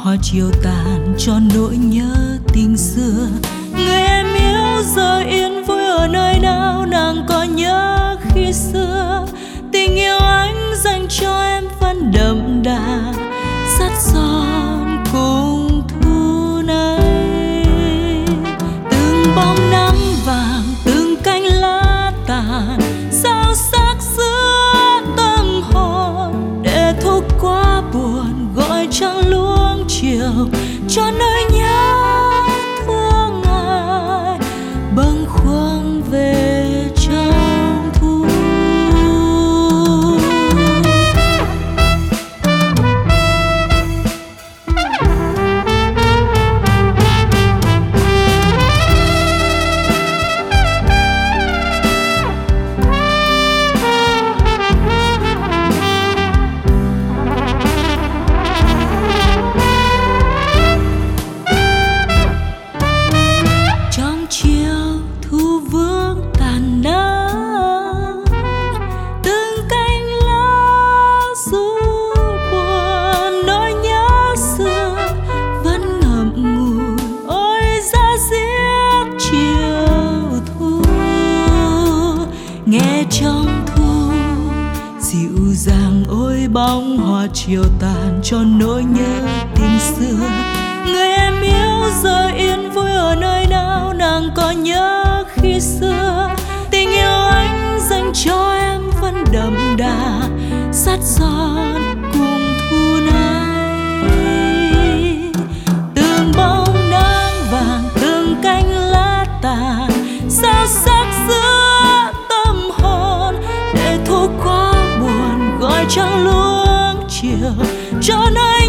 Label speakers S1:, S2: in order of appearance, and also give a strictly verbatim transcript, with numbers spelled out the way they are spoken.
S1: hoa chiều tàn cho nỗi nhớ tình xưa. Người em yêu giờ yên vui ở nơi nào, nàng có nhớ khi xưa tình yêu anh dành cho em vẫn đậm đà sắt son cùng thu này. Từng bóng nắng vàng, từng cánh lá tàn sao sắc giữa tâm hồn, để thu quá buồn gọi trăng luống chiều cho nỗi nhớ thương ai bâng khuâng về trong thu. Nghe trong thu dịu dàng ôi bóng hoa chiều tàn cho nỗi nhớ tình xưa. Người em yêu giờ yên vui ở nơi nào, nàng có nhớ khi xưa tình yêu anh dành cho em vẫn đậm đà sắt son cùng thu này. Từng bóng nắng vàng, từng cánh lá tàn sao sắc giữa tâm hồn, để thu quá buồn gọi trăng luống chiều cho nơi